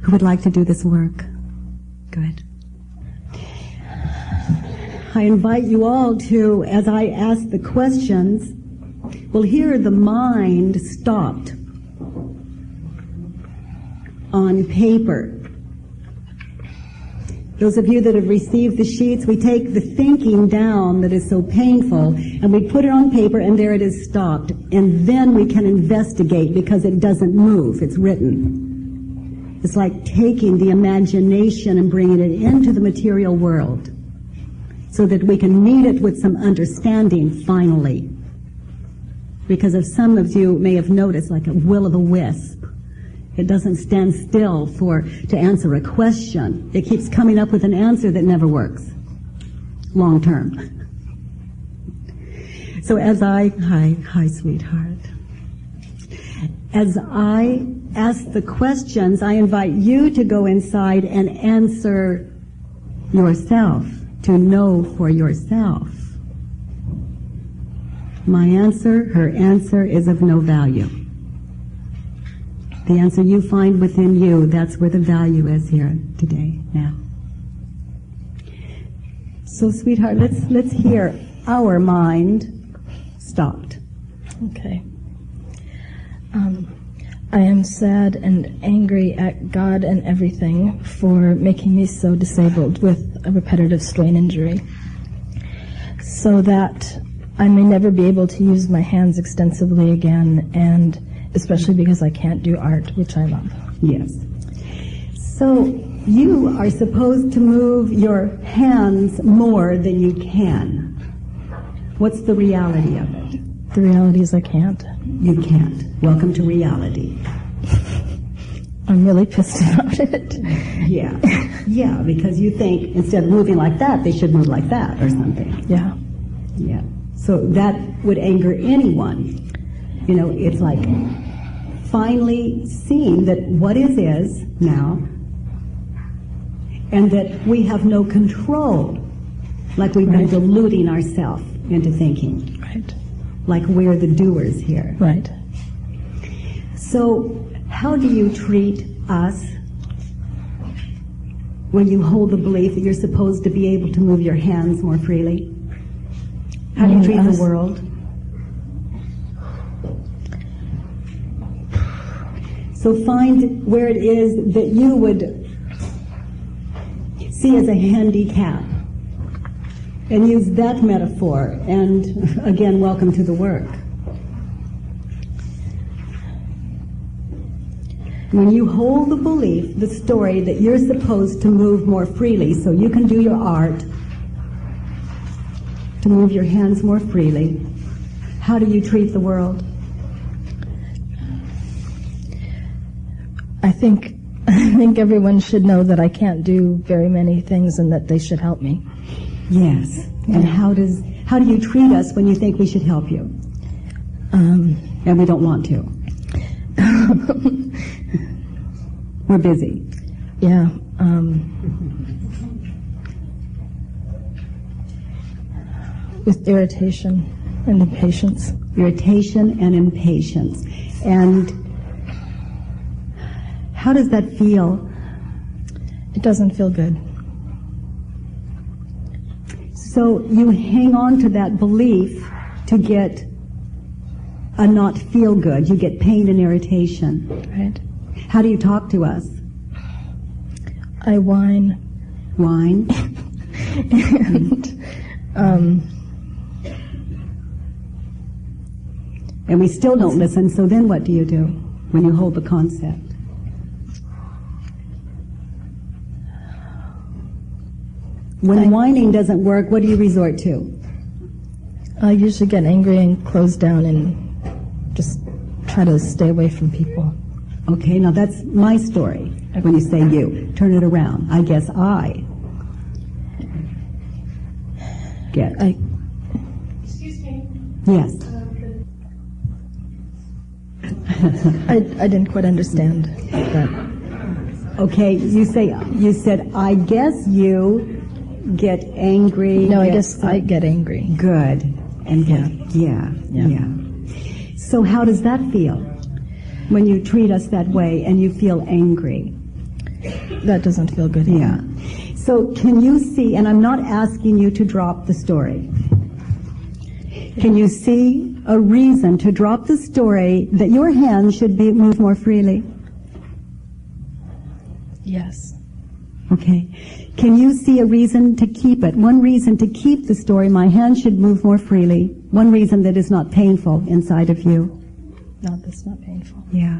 who would like to do this work? Good. I invite you all to, as I ask the questions, will hear the mind stopped on paper. Those of you that have received the sheets, we take the thinking down that is so painful and we put it on paper and there it is stopped. And then we can investigate because it doesn't move. It's written. It's like taking the imagination and bringing it into the material world so that we can meet it with some understanding finally. Because as some of you may have noticed, like a will-o'-the-wisp, it doesn't stand still to answer a question. It keeps coming up with an answer that never works long term. So as hi sweetheart. As I ask the questions, I invite you to go inside and answer yourself, to know for yourself. My answer, her answer is of no value. The answer you find within you, that's where the value is here today, now. So, sweetheart, let's hear our mind stopped. Okay. I am sad and angry at God and everything for making me so disabled with a repetitive strain injury, so that I may never be able to use my hands extensively again, and especially because I can't do art, which I love. Yes. So you are supposed to move your hands more than you can. What's the reality of it? The reality is I can't. You can't. Welcome to reality. I'm really pissed about it. Yeah. Yeah, because you think instead of moving like that, they should move like that or something. Yeah. Yeah. So that would anger anyone. You know, it's like finally seeing that what is now, and that we have no control, like we've been deluding ourselves into thinking. Right. Like we're the doers here. Right. So how do you treat us when you hold the belief that you're supposed to be able to move your hands more freely? How do you treat the world? So find where it is that you would see as a handicap and use that metaphor, and again, welcome to the work. When you hold the belief, the story that you're supposed to move more freely so you can do your art, to move your hands more freely, how do you treat the world? I think everyone should know that I can't do very many things and that they should help me. Yes. And how do you treat us when you think we should help you? And we don't want to. We're busy. Yeah. With irritation and impatience. Irritation and impatience. And how does that feel? It doesn't feel good. So you hang on to that belief to get a not feel good. You get pain and irritation. Right. How do you talk to us? I whine. Whine? And we still don't listen, so then what do you do when you hold the concept? When whining doesn't work, what do you resort to? I usually get angry and close down and just try to stay away from people. Okay, now that's my story. When you say you, turn it around. I guess I get. Excuse me. Yes. I didn't quite understand that. Okay, you said, I guess you get angry. No, I guess I get angry. Good. And yeah. So how does that feel when you treat us that way and you feel angry? that doesn't feel good. Yeah. So can you see, and I'm not asking you to drop the story. Can you see a reason to drop the story that your hands should move more freely? Yes. Okay. Can you see a reason to keep it? One reason to keep the story, my hands should move more freely. One reason that is not painful inside of you. No, that's not painful. Yeah.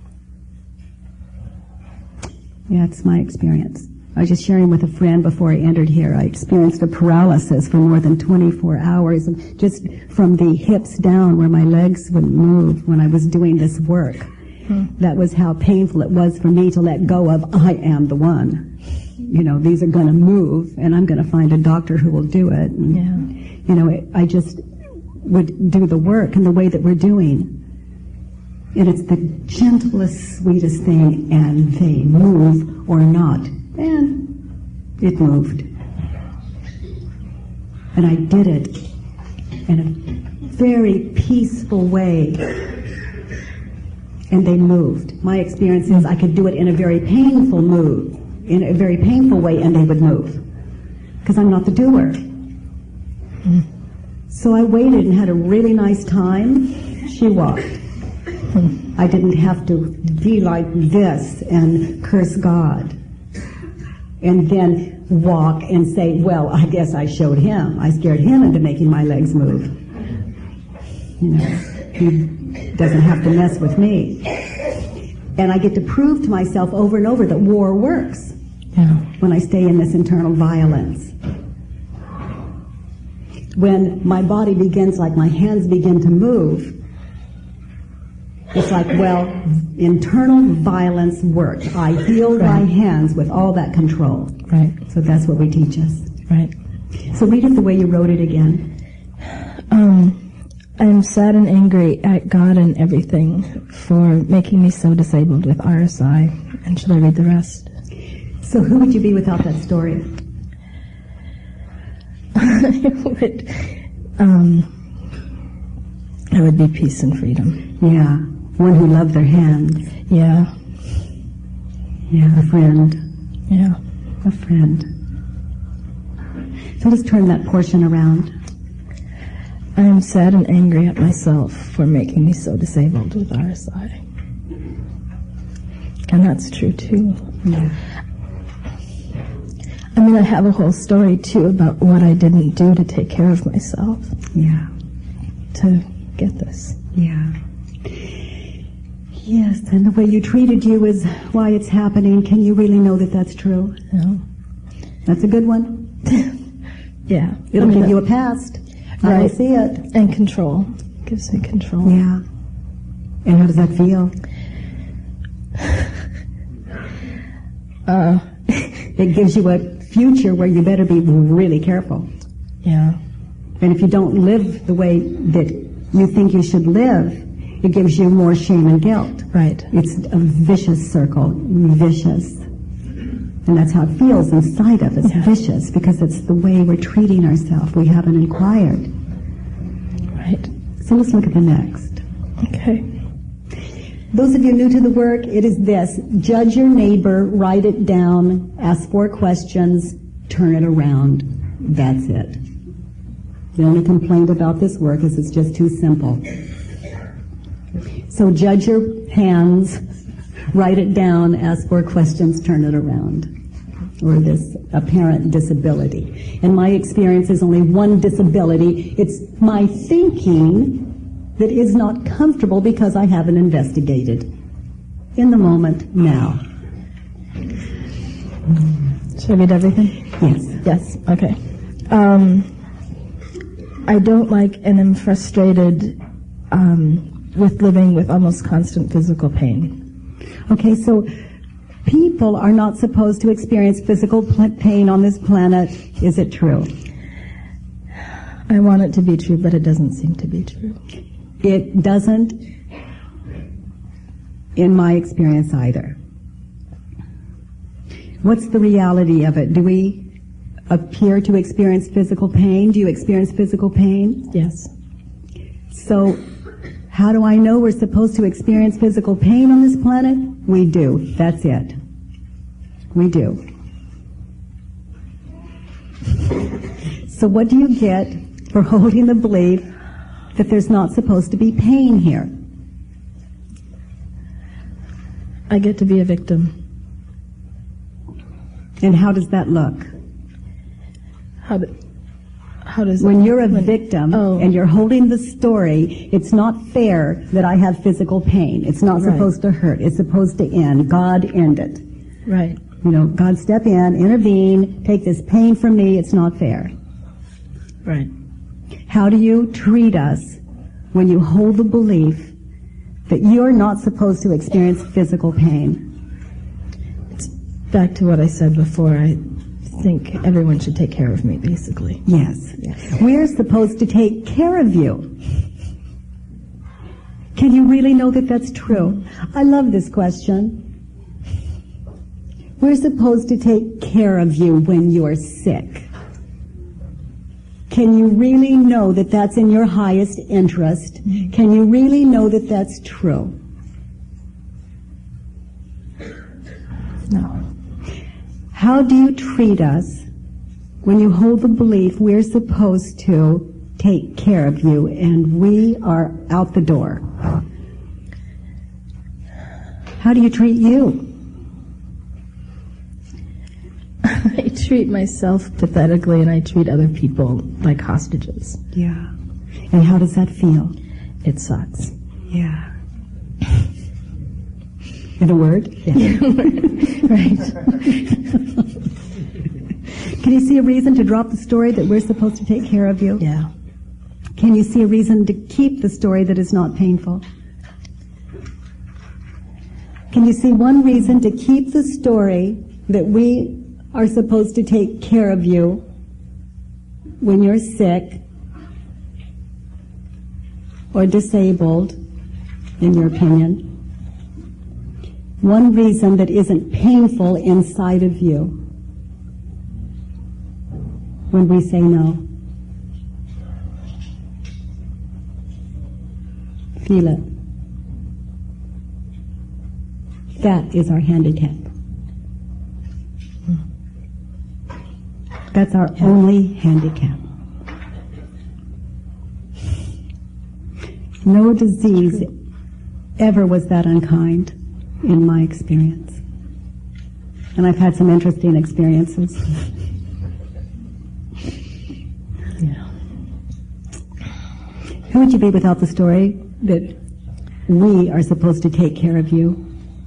Yeah, it's my experience. I was just sharing with a friend before I entered here. I experienced a paralysis for more than 24 hours, just from the hips down where my legs wouldn't move when I was doing this work. That was how painful it was for me to let go of, I am the one. You know, these are going to move, and I'm going to find a doctor who will do it. And, you know, I just would do the work in the way that we're doing. And it's the gentlest, sweetest thing, and they move or not. And it moved. And I did it in a very peaceful way. And they moved. My experience is I could do it in a very painful in a very painful way, and they would move. Because I'm not the doer. So I waited and had a really nice time. She walked. I didn't have to be like this and curse God. And then walk and say, well, I guess I showed him. I scared him into making my legs move. You know, he doesn't have to mess with me. And I get to prove to myself over and over that war works when I stay in this internal violence. When my body begins, like my hands begin to move, it's like, well, internal violence worked. I healed my hands with all that control. Right. So that's what we teach us. Right. So read it the way you wrote it again. I am sad and angry at God and everything for making me so disabled with RSI. And should I read the rest? So who would you be without that story? I would be peace and freedom. Yeah. One who loved their hands. Yeah. Yeah, a friend. Yeah. A friend. So let's turn that portion around. I am sad and angry at myself for making me so disabled with RSI. And that's true too. Yeah. I mean, I have a whole story too about what I didn't do to take care of myself. Yeah. To get this. Yeah. Yes, and the way you treated you is why it's happening. Can you really know that that's true? No. That's a good one. Yeah. It'll give you a past. Right. I see it. And control. Gives me control. Yeah. And how does that feel? It gives you a future where you better be really careful. Yeah. And if you don't live the way that you think you should live, it gives you more shame and guilt. Right. It's a vicious circle. Vicious. And that's how it feels inside of us. Vicious, because it's the way we're treating ourselves. We haven't inquired. Right. So let's look at the next. Okay. Those of you new to the work, it is this. Judge your neighbor, write it down, ask 4 questions, turn it around. That's it. The only complaint about this work is it's just too simple. So judge your hands, write it down, ask 4 questions, turn it around. Or this apparent disability. In my experience, there's only one disability. It's my thinking that is not comfortable because I haven't investigated. In the moment, now. Should I read everything? Yes. Yes. Okay. I don't like and am frustrated with living with almost constant physical pain. Okay, so people are not supposed to experience physical pain on this planet. Is it true? I want it to be true, but it doesn't seem to be true. It doesn't, in my experience, either. What's the reality of it? Do we appear to experience physical pain? Do you experience physical pain? Yes. So, how do I know we're supposed to experience physical pain on this planet? We do. That's it. We do. So what do you get for holding the belief that there's not supposed to be pain here? I get to be a victim. And how does that look? How does when you're a victim and you're holding the story, it's not fair that I have physical pain. It's not supposed to hurt. It's supposed to end. God end it. Right. You know, God step in, intervene, take this pain from me. It's not fair. Right. How do you treat us when you hold the belief that you're not supposed to experience physical pain? It's back to what I said before. I think everyone should take care of me, basically. Yes. We're supposed to take care of you. Can you really know that that's true? I love this question. We're supposed to take care of you when you're sick. Can you really know that that's in your highest interest? Can you really know that that's true? No. How do you treat us when you hold the belief we're supposed to take care of you and we are out the door? How do you treat you? I treat myself pathetically and I treat other people like hostages. Yeah. And how does that feel? It sucks. Yeah. In a word? Yeah. Right. Can you see a reason to drop the story that we're supposed to take care of you? Yeah. Can you see a reason to keep the story that is not painful? Can you see one reason to keep the story that we are supposed to take care of you when you're sick or disabled, in your opinion? One reason that isn't painful inside of you when we say no. Feel it. That is our handicap. That's our only handicap. No disease ever was that unkind in my experience. And I've had some interesting experiences. Yeah. Who would you be without the story that we are supposed to take care of you?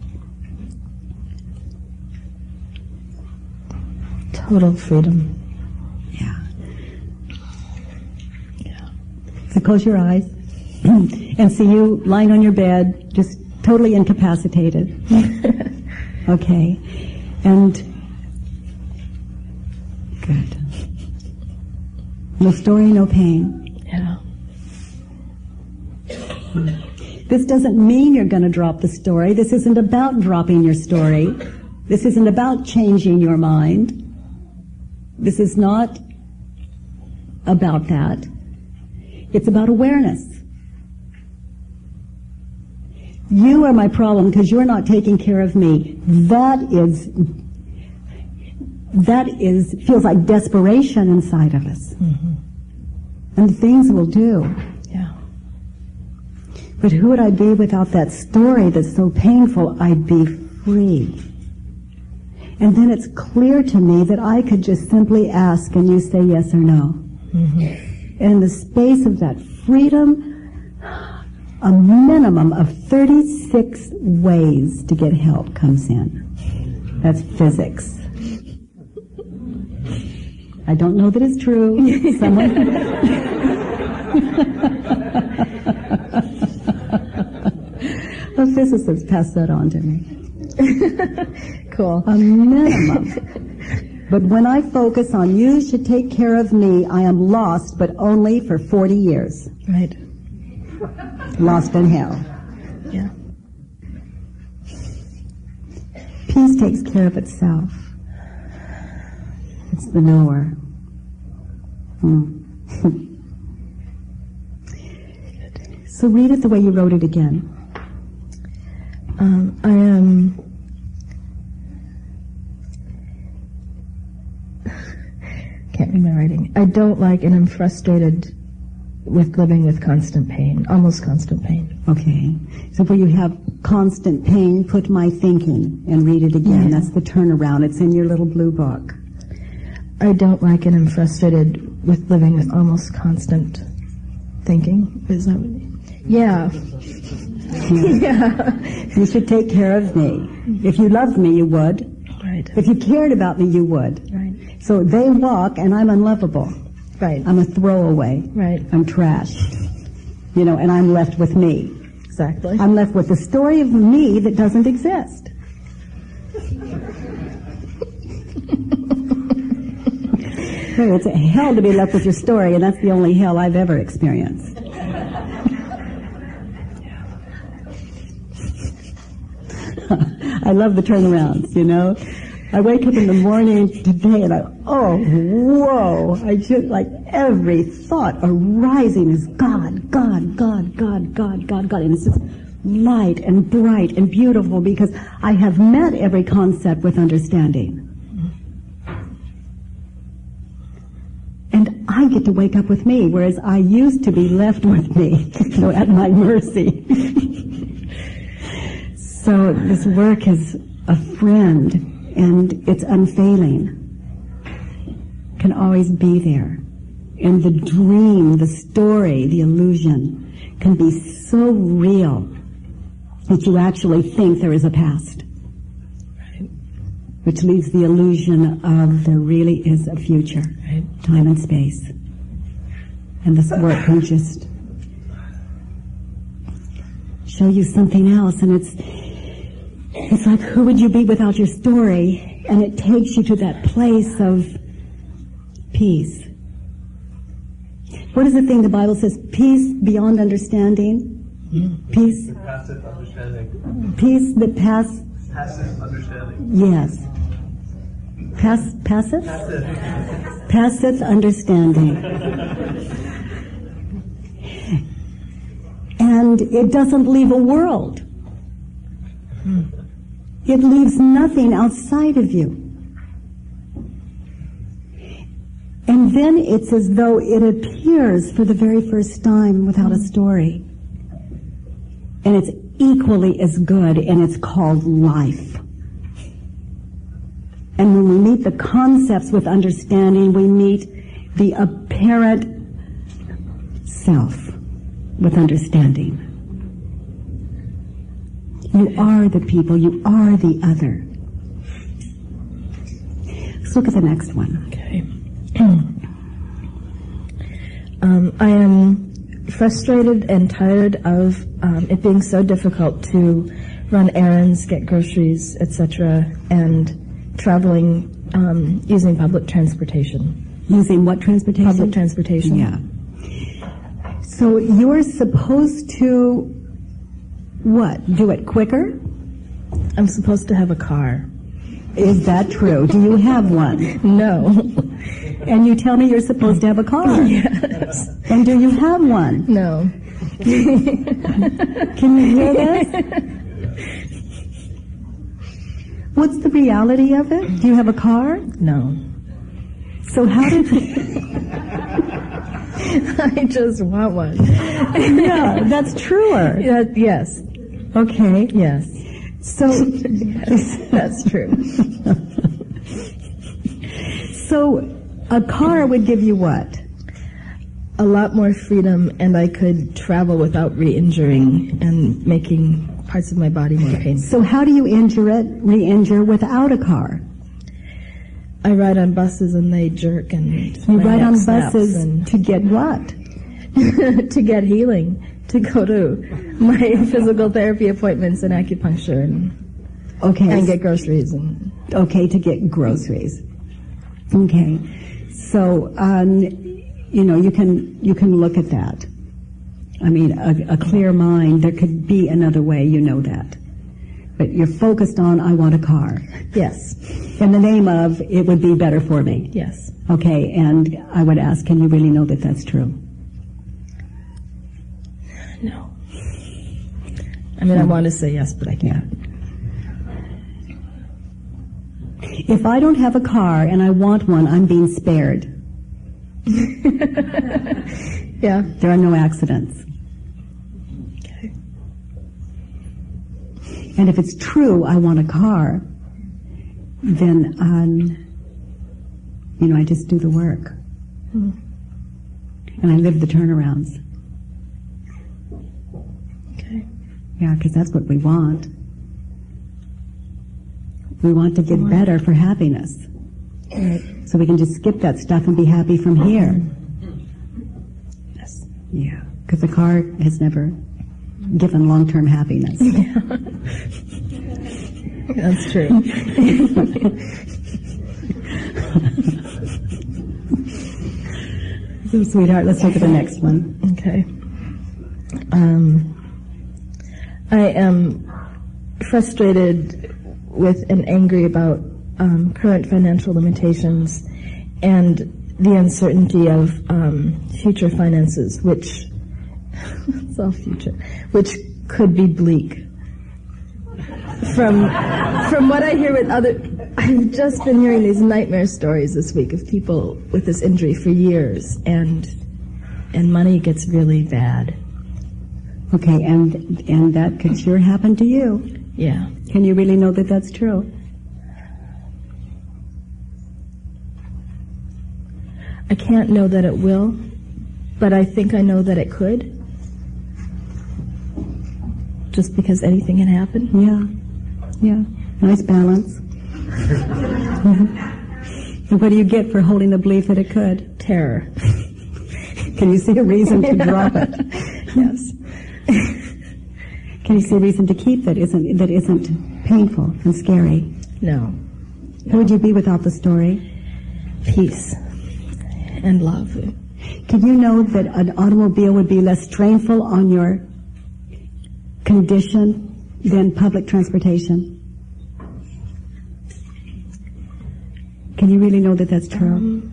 Total freedom. Yeah. Yeah. So close your eyes and see you lying on your bed, just totally incapacitated. Okay. And good. No story, no pain. Yeah. This doesn't mean you're going to drop the story. This isn't about dropping your story. This isn't about changing your mind. This is not about that. It's about awareness. You are my problem because you're not taking care of me. That feels like desperation inside of us. Mm-hmm. And things will do. Yeah. But who would I be without that story that's so painful? I'd be free. And then it's clear to me that I could just simply ask and you say yes or no. Mm-hmm. And in the space of that freedom, a minimum of 36 ways to get help comes in. That's physics. I don't know that it's true. Someone... A physicist passed that on to me. Cool. A minimum. But when I focus on you should take care of me, I am lost, but only for 40 years. Right. Lost in hell. Yeah. Peace takes care of itself. It's the knower. So read it the way you wrote it again. in my writing. I don't like and I'm frustrated with living with constant pain, almost constant pain. Okay. So where you have constant pain, put my thinking and read it again. That's the turnaround. It's in your little blue book. I don't like and I'm frustrated with living with almost constant thinking. Is that what Yeah. Yeah. You should take care of me. If you loved me, you would. Right. If you cared about me, you would. Right. So they walk and I'm unlovable. Right. I'm a throwaway. Right. I'm trash. You know, and I'm left with me. Exactly. I'm left with the story of me that doesn't exist. It's a hell to be left with your story, and that's the only hell I've ever experienced. I love the turnarounds, you know. I wake up in the morning today and I just like every thought arising is God, God, God, God, God, God, God. And it's just light and bright and beautiful because I have met every concept with understanding. And I get to wake up with me, whereas I used to be left with me, you know, at my mercy. So this work is a friend, and it's unfailing. Can always be there. And the dream, the story, the illusion can be so real that you actually think there is a past. Which leaves the illusion of there really is a future, time and space. And this work can just show you something else, and it's like, who would you be without your story? And it takes you to that place of peace. What is the thing the Bible says? Peace beyond understanding? Peace? That passeth understanding. Peace that Passeth understanding. Yes. Passive? Passeth. Passeth understanding. And it doesn't leave a world. It leaves nothing outside of you. And then it's as though it appears for the very first time without a story. And it's equally as good, and it's called life. And when we meet the concepts with understanding, we meet the apparent self with understanding. You are the people, you are the other. Let's look at the next one. Okay. I am frustrated and tired of it being so difficult to run errands, get groceries, etc., and traveling using public transportation. Using what transportation? Public transportation. Yeah. So you're supposed to, what, do it quicker? I'm supposed to have a car. Is that true? Do you have one? No. And you tell me you're supposed to have a car. Yes. And do you have one? No. Can you hear this? What's the reality of it? Do you have a car? No. So how did I just want one. Yeah, that's truer. Yes. Okay. Yes. So Yes, that's true. So a car would give you what? A lot more freedom, and I could travel without re-injuring and making parts of my body more painful. So how do you re-injure without a car? I ride on buses and they jerk and You my ride neck on snaps buses and to get what? to get healing, to go to my physical therapy appointments and acupuncture and get groceries and Okay, to get groceries. Okay. So, you know, you can look at that. I mean, a clear mind, there could be another way, you know that. But you're focused on, I want a car. yes, In the name of, it would be better for me. yes. Okay, and I would ask, can you really know that that's true? No. I mean, I want to say yes, but I can't. If I don't have a car and I want one, I'm being spared. Yeah. There are no accidents. Okay. And if it's true, I want a car, then, I just do the work. And I live the turnarounds. Okay. Yeah, because that's what we want. We want to get better for happiness. Right. So we can just skip that stuff and be happy from here. Yes. Yeah, because the car has never given long-term happiness. That's true. So, sweetheart, let's look at the next one. Okay. I am frustrated with and angry about current financial limitations and the uncertainty of future finances, which it's all future, which could be bleak. From what I hear with I've just been hearing these nightmare stories this week of people with this injury for years, and money gets really bad. Okay, and that could sure happen to you. Yeah. Can you really know that that's true? I can't know that it will, but I think I know that it could. Just because anything can happen. Yeah. Nice balance. And what do you get for holding the belief that it could? Terror. Can you see a reason to drop it? Yes. Can you see a reason to keep that isn't painful and scary? No. Who would you be without the story? Peace and love. Could you know that an automobile would be less strainful on your condition than public transportation? Can you really know that that's true?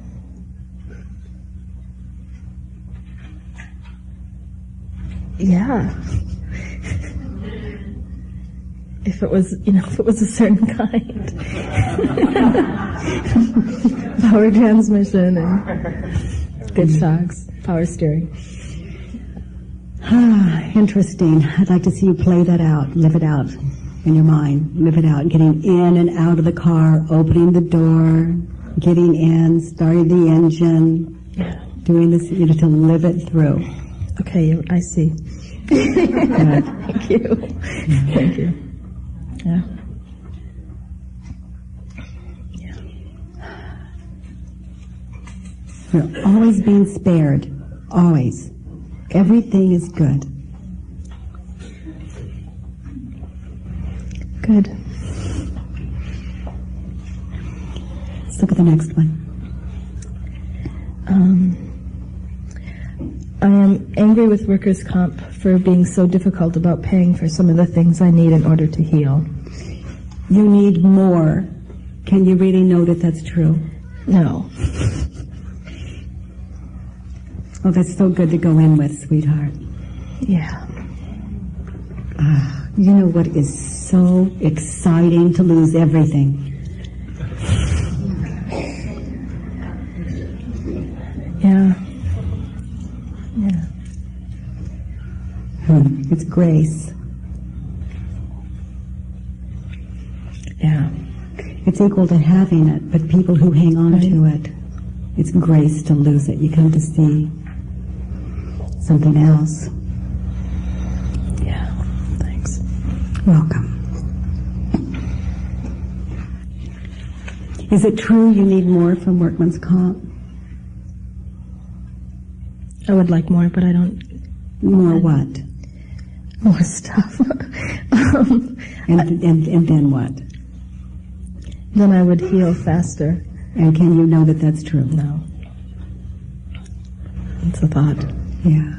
Yeah. If it was a certain kind. Power transmission and good shocks, power steering. Interesting. I'd like to see you play that out, live it out in your mind. Live it out, getting in and out of the car, opening the door, getting in, starting the engine, doing this, to live it through. Okay, I see. Thank you. Thank you. Yeah. You're always being spared. Always. Everything is good. Good. Let's look at the next one. I am angry with workers' comp for being so difficult about paying for some of the things I need in order to heal. You need more. Can you really know that that's true? No. Oh, that's so good to go in with, sweetheart. Yeah. You know what is so exciting? To lose everything. Yeah. It's grace. Yeah. It's equal to having it, but people who hang on to it, it's grace to lose it. You come to see something else. Yeah. Thanks. Welcome. Is it true you need more from workman's comp? I would like more, but I don't. More what? More stuff. And then what? Then I would heal faster. And can you know that that's true? No. It's a thought. Yeah.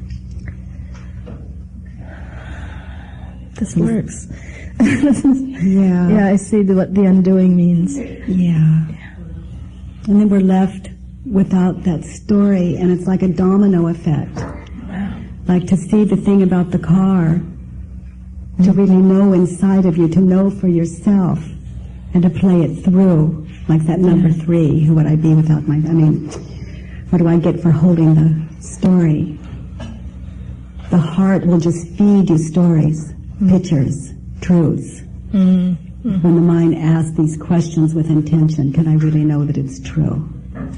This works. Yeah. Yeah, I see what the undoing means. Yeah. And then we're left without that story, and it's like a domino effect. Like to see the thing about the car, to really know inside of you, to know for yourself, and to play it through, like that number 3, who would I be without my, What do I get for holding the story? The heart will just feed you stories, pictures, truths. When the mind asks these questions with intention, can I really know that it's true?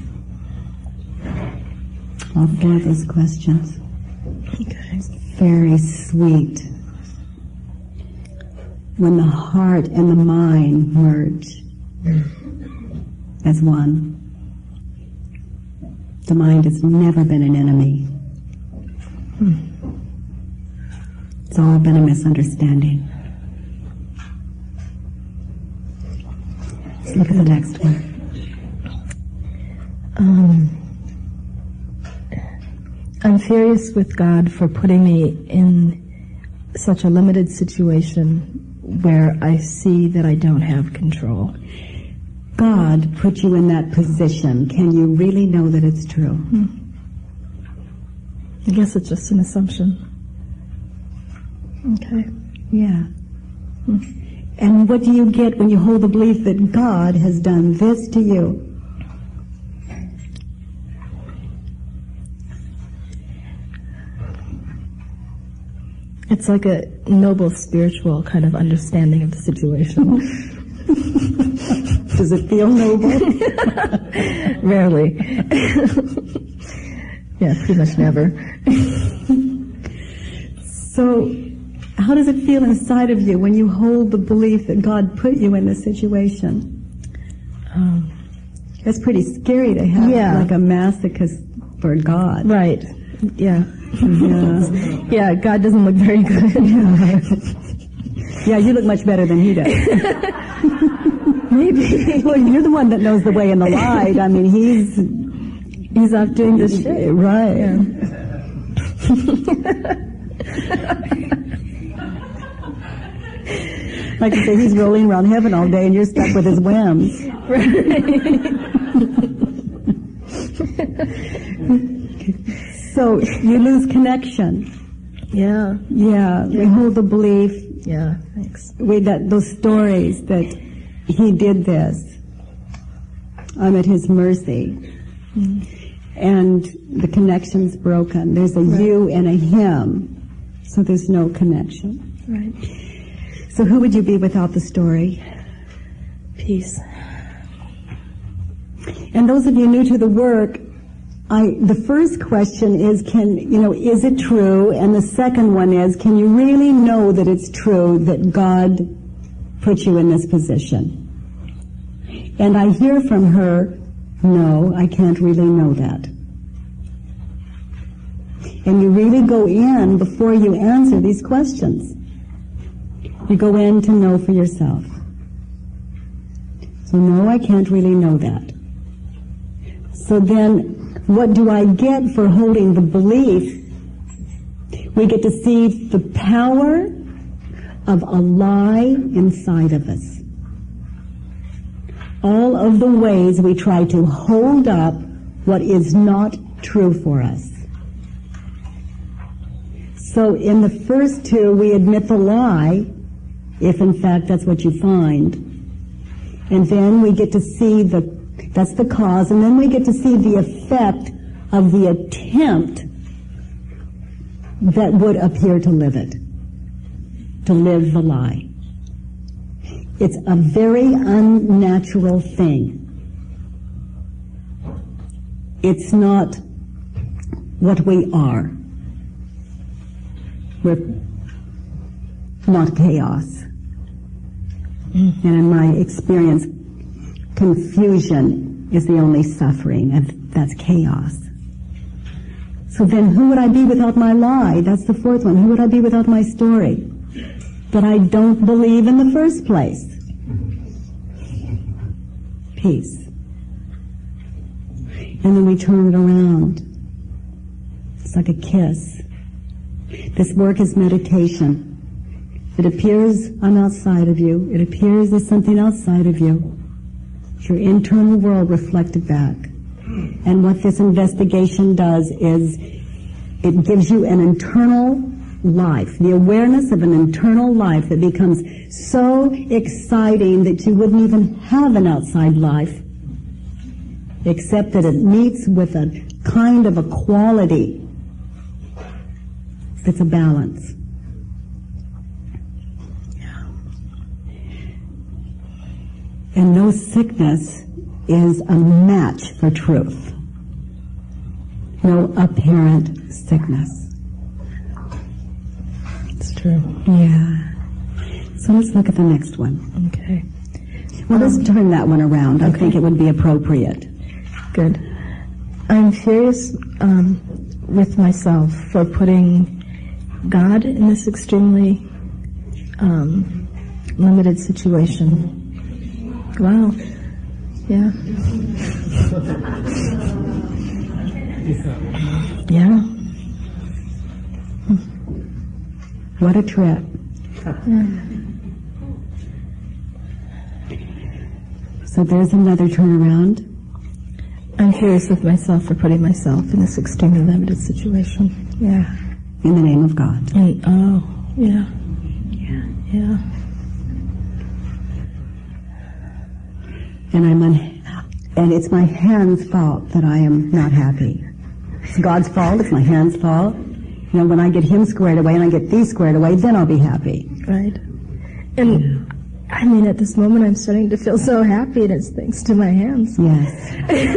All four of those questions. Okay. Very sweet. When the heart and the mind merge as one, the mind has never been an enemy. It's all been a misunderstanding. Let's look at the next one. I'm furious with God for putting me in such a limited situation where I see that I don't have control. God put you in that position. Can you really know that it's true? I guess it's just an assumption. Okay. Yeah. And what do you get when you hold the belief that God has done this to you? It's like a noble spiritual kind of understanding of the situation. Does it feel noble? Rarely. Yeah, pretty much never. So, how does it feel inside of you when you hold the belief that God put you in this situation? It's pretty scary to have like a masochist for God. Right. Yeah. Yeah. Yeah, God doesn't look very good. Yeah, you look much better than he does. Maybe. Well, you're the one that knows the way and the light. I mean, He's off doing this shit. Right. Yeah. Like you say, he's rolling around heaven all day and you're stuck with his whims. So you lose connection. Yeah. Yeah, we hold the belief. Yeah, thanks. Those stories that he did this. I'm at his mercy. And the connection's broken. There's a you and a him. So there's no connection. Right. So who would you be without the story? Peace. And those of you new to the work, the first question is, is it true? And the second one is, can you really know that it's true that God put you in this position? And I hear from her, no, I can't really know that. And you really go in before you answer these questions. You go in to know for yourself. So no, I can't really know that. So then, what do I get for holding the belief? We get to see the power of a lie inside of us. All of the ways we try to hold up what is not true for us. So in the first two, we admit the lie, if in fact that's what you find. And then we get to see that's the cause, and then we get to see the effect of the attempt that would appear to live it, to live the lie. It's a very unnatural thing. It's not what we are. We're not chaos. And in my experience, confusion is the only suffering, and that's chaos. So then who would I be without my lie? That's the fourth one. Who would I be without my story? That I don't believe in the first place. Peace. And then we turn it around. It's like a kiss. This work is meditation. It appears I'm outside of you. It appears there's something outside of you. It's your internal world reflected back. And what this investigation does is it gives you an internal life, the awareness of an internal life that becomes so exciting that you wouldn't even have an outside life, except that it meets with a kind of a quality. It's a balance. And no sickness is a match for truth. No apparent sickness. It's true. Yeah. So let's look at the next one. Okay. Well, let's turn that one around. I think it would be appropriate. Good. I'm furious with myself for putting God in this extremely limited situation. Wow. Yeah. Yeah. What a trip. So there's another turnaround. I'm furious with myself for putting myself in this extremely limited situation. Yeah. In the name of God. And, yeah. Yeah. Yeah. And it's my hand's fault that I am not happy. It's God's fault. It's my hand's fault. You know, when I get him squared away and I get these squared away, then I'll be happy. Right. And I mean, at this moment, I'm starting to feel so happy, and it's thanks to my hands. Yes.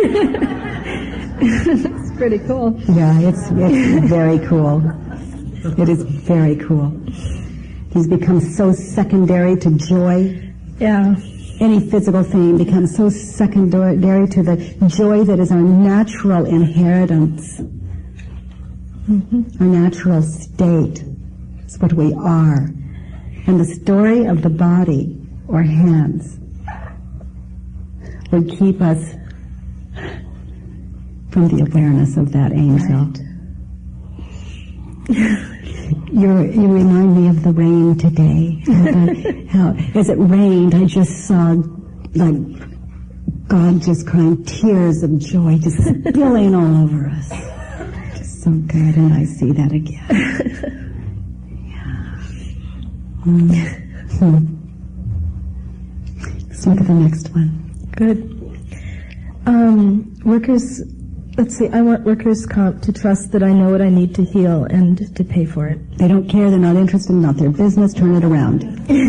It's pretty cool. Yeah, it's very cool. It is very cool. He's become so secondary to joy. Yeah. Any physical thing becomes so secondary to the joy that is our natural inheritance. Our natural state. It's what we are. And the story of the body, or hands, would keep us from the awareness of that angel. Right. You remind me of the rain today. How as it rained, I just saw like God just crying tears of joy, just spilling all over us. Just so good, and I see that again. Let's look at the next one. Good. Workers, let's see, I want workers' comp to trust that I know what I need to heal and to pay for it. They don't care, they're not interested, not their business, turn it around.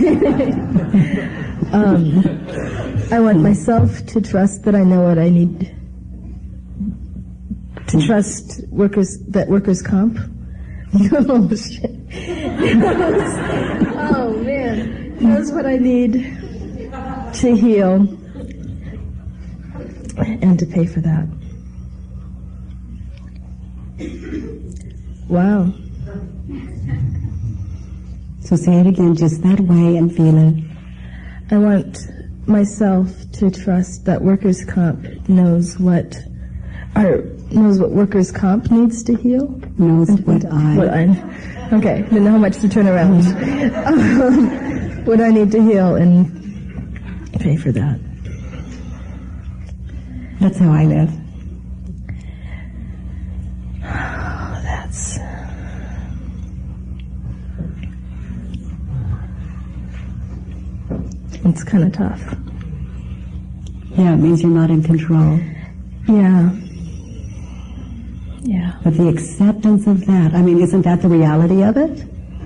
I want myself to trust that I know what I need to trust workers' comp. Oh, shit. Oh, man. Knows what I need to heal and to pay for that. Wow. So say it again just that way and feel it. I want myself to trust that workers' comp knows what workers' comp needs to heal. Knows what okay, didn't know how much to turn around. What I need to heal and pay for that. That's how I live. It's kind of tough. Yeah, it means you're not in control. Yeah. Yeah. But the acceptance of that, I mean, isn't that the reality of it?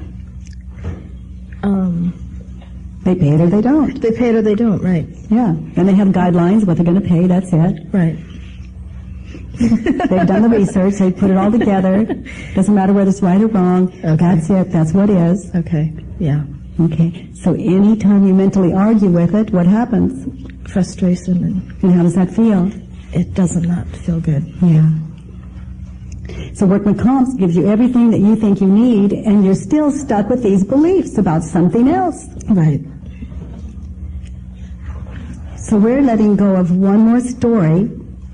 They pay it or they don't. They pay it or they don't, right. Yeah. And they have guidelines, what they're going to pay, that's it. Right. They've done the research, they put it all together. Doesn't matter whether it's right or wrong. Okay. That's it, that's what is. Okay, yeah. Okay, so anytime you mentally argue with it, what happens? Frustration. And how does that feel? It does not feel good. Yeah. So workman comps gives you everything that you think you need, and you're still stuck with these beliefs about something else. Right. So we're letting go of one more story.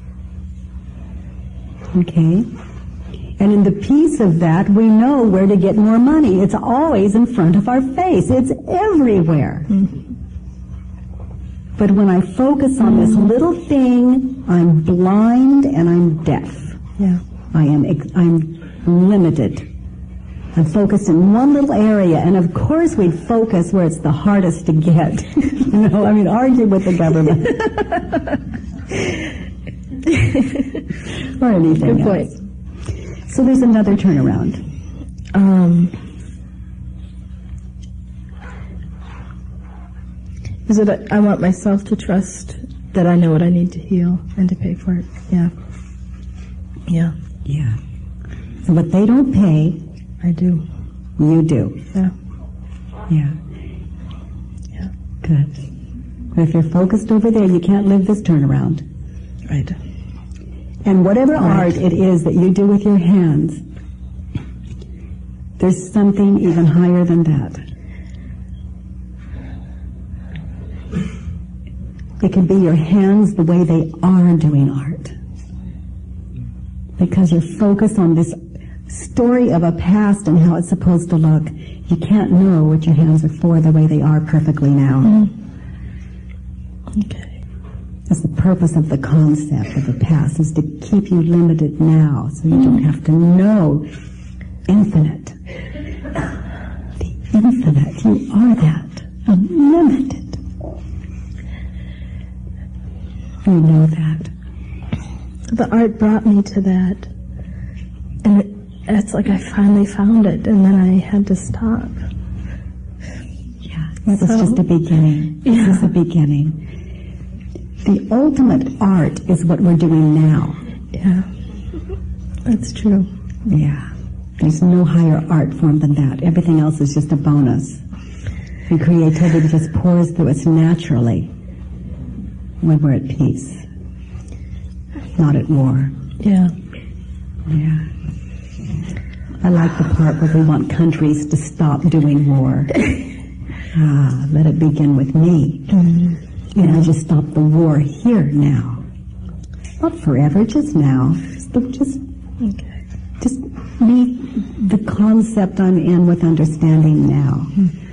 Okay. And in the peace of that, we know where to get more money. It's always in front of our face. It's everywhere. Mm-hmm. But when I focus on this little thing, I'm blind and I'm deaf. Yeah. I'm limited. I'm focused in one little area, and of course we'd focus where it's the hardest to get. Argue with the government. or anything Good else. So there's another turnaround. Is it I want myself to trust that I know what I need to heal and to pay for it. Yeah. Yeah. Yeah. So what they don't pay, I do. you do. Yeah. Yeah. Yeah. Good. But if you're focused over there, you can't live this turnaround. Right. And whatever art it is that you do with your hands, there's something even higher than that. It could be your hands the way they are doing art. Because you're focused on this story of a past and how it's supposed to look. You can't know what your hands are for the way they are perfectly now. Okay. That's the purpose of the concept of the past, is to keep you limited now so you don't have to know infinite. The infinite, you are that, unlimited. You know that. The art brought me to that. And it's like I finally found it, and then I had to stop. Yeah, that was just a beginning. Yeah. This is the beginning. The ultimate art is what we're doing now. Yeah. That's true. Yeah. There's no higher art form than that. Everything else is just a bonus. And creativity just pours through us naturally when we're at peace, not at war. Yeah. Yeah. I like the part where we want countries to stop doing war. Let it begin with me. And I just stop the war here now. Not forever, just now. Just meet the concept I'm in with understanding now.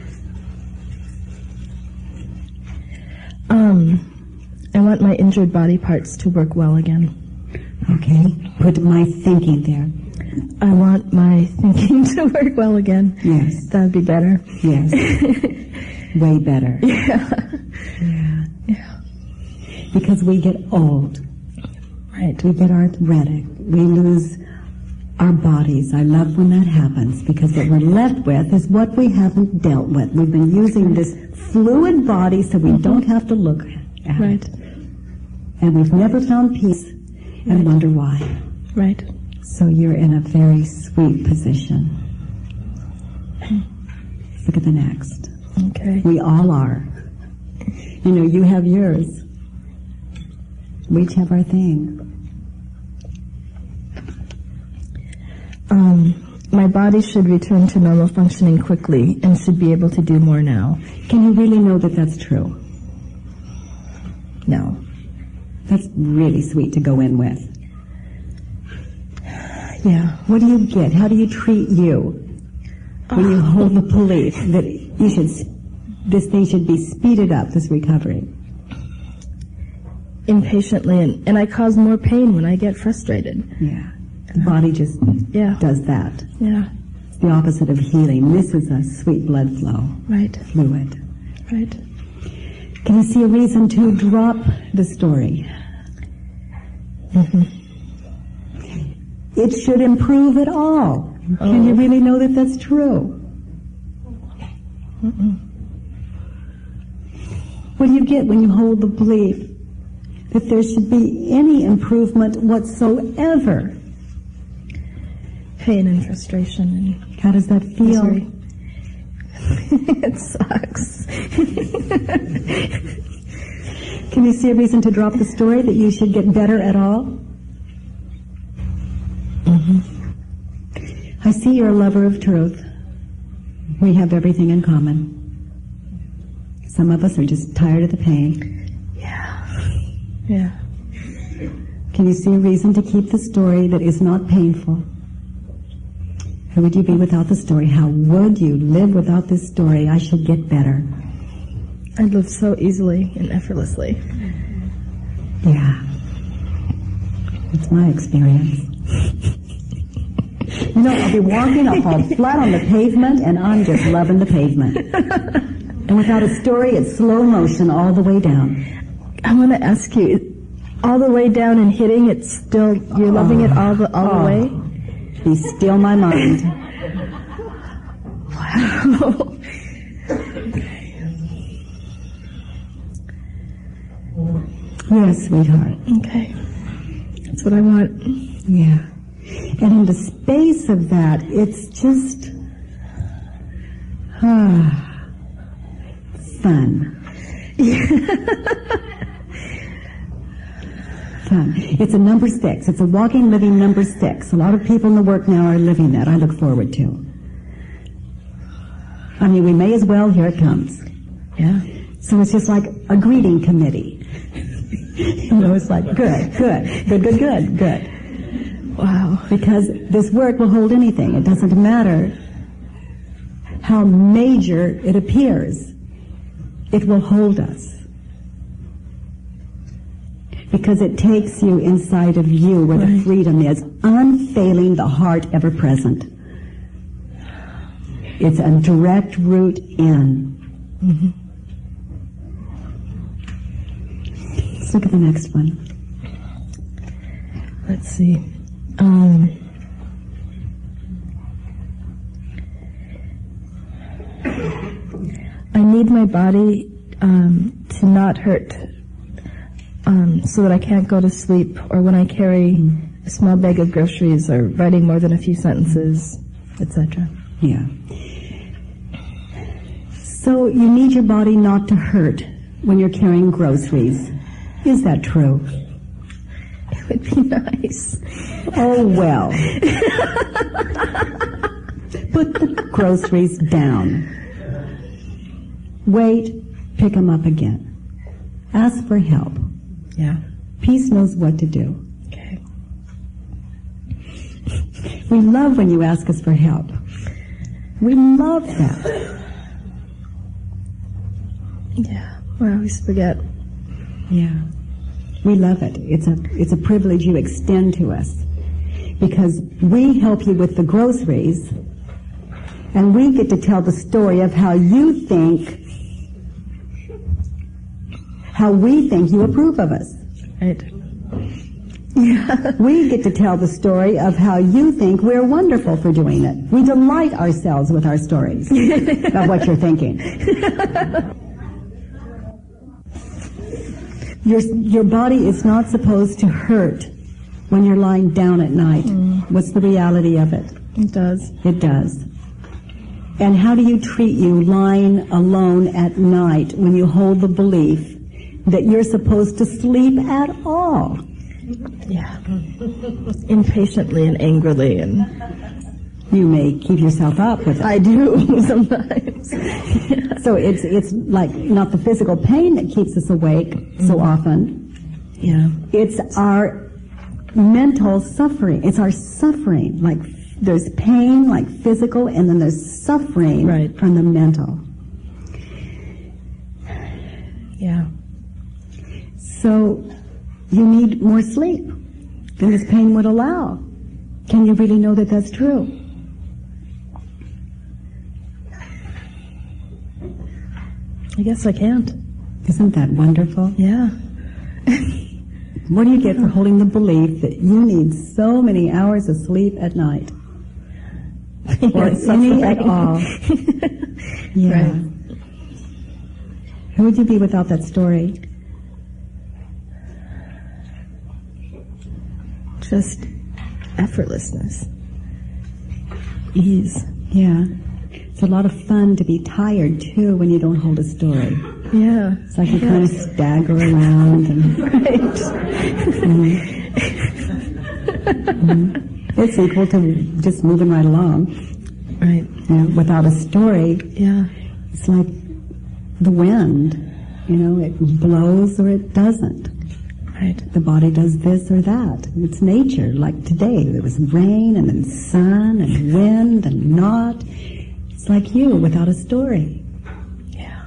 I want my injured body parts to work well again. Okay? Put my thinking there. I want my thinking to work well again. Yes. That'd be better. Yes. Way better. Yeah. Yeah. Yeah. Because we get old. Right. We get arthritic. We lose our bodies. I love when that happens, because what we're left with is what we haven't dealt with. We've been using this fluid body so we don't have to look at Right. it. And we've never found peace and wonder why. Right. So you're in a very sweet position. Look at the next. Okay. We all are. You know, you have yours. We each have our thing. My body should return to normal functioning quickly and should be able to do more now. Can you really know that that's true? No. That's really sweet to go in with. Yeah. What do you get? How do you treat you when you hold the belief that you should, this thing should be speeded up, this recovery? Impatiently, and I cause more pain when I get frustrated. Yeah. The body just does that. Yeah. It's the opposite of healing. This is a sweet blood flow. Right. Fluid. Right. Can you see a reason to drop the story? It should improve at all. Can you really know that that's true? What do you get when you hold the belief that there should be any improvement whatsoever? Pain and frustration and How does that feel? misery. It sucks. Can you see a reason to drop the story that you should get better at all? I see you're a lover of truth. We have everything in common. Some of us are just tired of the pain. Yeah. Can you see a reason to keep the story that is not painful? Who would you be without the story? How would you live without this story? I should get better. I'd live so easily and effortlessly. Yeah. It's my experience. You know, I'll be walking, I'll fall flat on the pavement, and I'm just loving the pavement. And without a story, it's slow motion all the way down. I want to ask you, all the way down and hitting, it's still, you're loving it all the way? Be still, my mind. Wow. Yes, sweetheart. Okay. That's what I want. Yeah. And in the space of that, it's just fun. Fun. It's a number 6. It's a walking, living number 6. A lot of people in the work now are living that. I look forward to. I mean, we may as well. Here it comes. Yeah. So it's just like a greeting committee. You know, it's like good. Wow. Because this work will hold anything. It doesn't matter how major it appears. It will hold us. Because it takes you inside of you where the freedom is, unfailing, the heart ever present. It's a direct route in. Mm-hmm. Let's look at the next one. Let's see. I need my body to not hurt, so that I can't go to sleep, or when I carry a small bag of groceries, or writing more than a few sentences, etc. Yeah. So you need your body not to hurt when you're carrying groceries. Is that true? It would be nice. Oh, well. Put the groceries down. Wait, pick them up again. Ask for help. Yeah. Peace knows what to do. Okay. We love when you ask us for help. We love that. Yeah. Well, I always forget. Yeah. We love it. It's a privilege you extend to us. Because we help you with the groceries, and we get to tell the story of how we think you approve of us. Right. Yeah. We get to tell the story of how you think we're wonderful for doing it. We delight ourselves with our stories of what you're thinking. Your body is not supposed to hurt when you're lying down at night. What's the reality of it? It does. It does. And how do you treat you lying alone at night when you hold the belief that you're supposed to sleep at all? Yeah. Impatiently and angrily, and you may keep yourself up with it. I do sometimes. Yeah. So it's like not the physical pain that keeps us awake so often. Yeah. It's our mental suffering. It's our suffering. Like there's pain, like physical, and then there's suffering from the mental. Yeah. So you need more sleep than this pain would allow. Can you really know that that's true? I guess I can't. Isn't that wonderful? Yeah. What do you get for holding the belief that you need so many hours of sleep at night? Or any at all? Yeah. Right. Who would you be without that story? Just effortlessness. Ease. Yeah. It's a lot of fun to be tired, too, when you don't hold a story. Yeah. It's like you kind of stagger around. And It's equal to just moving right along. Right. You know, without a story, it's like the wind. You know, it blows or it doesn't. Right. The body does this or that. It's nature. Like today, there was rain and then sun and wind and not. It's like you without a story. Yeah.